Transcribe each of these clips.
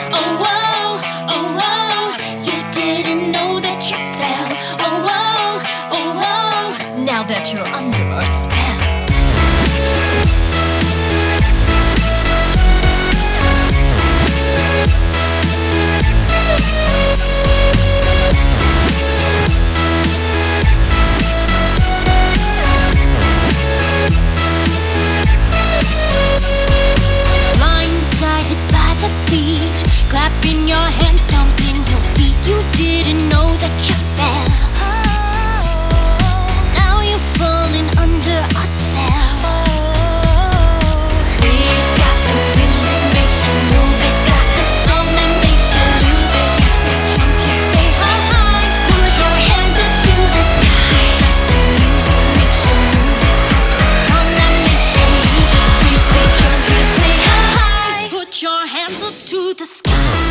Oh whoa, oh whoa, you didn't know that you fell. Oh whoa, oh whoa, now that you're under our spell. Clapping your hands, stomping your feet. You didn't know that you fell. Now you're falling under a spell. We've got the music, makes you move it. Got the song that makes you lose it. You say jump, you say high. Put your hands up to the sky. Got the music, makes you move it. The song that makes you lose it. We say jump, you say high. Put your hands up to the sky.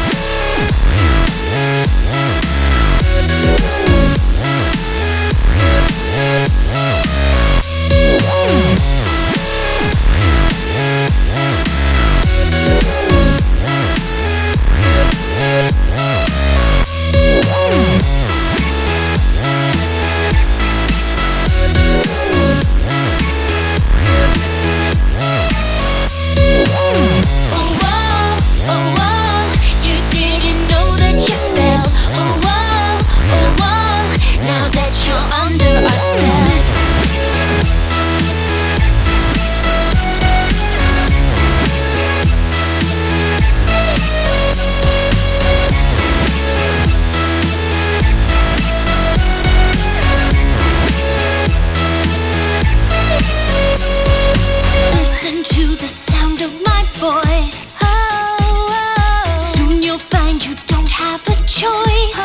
Voice. Soon you'll find you don't have a choice.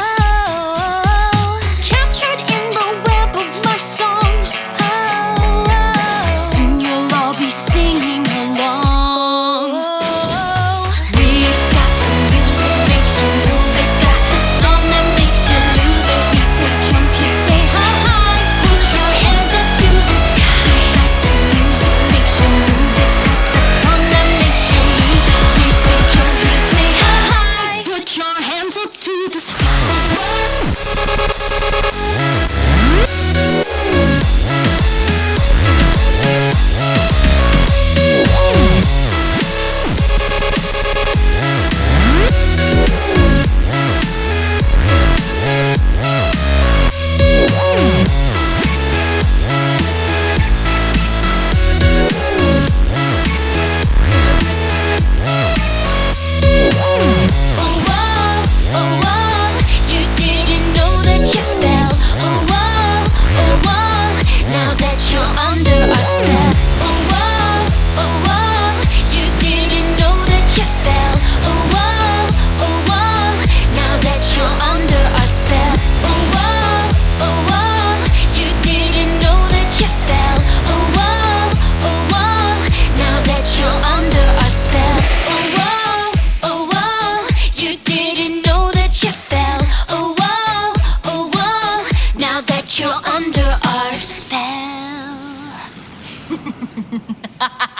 Captured in the web of my song. Soon you'll all be singing along. We've got the music, makes you move it. Got the song that makes you lose it. We say jump, you say high. Put your hands up to the sky. Got the music, makes you move it. The song that makes you lose it. We say jump, you say high. Put your hands up to the sky. You're under our spell.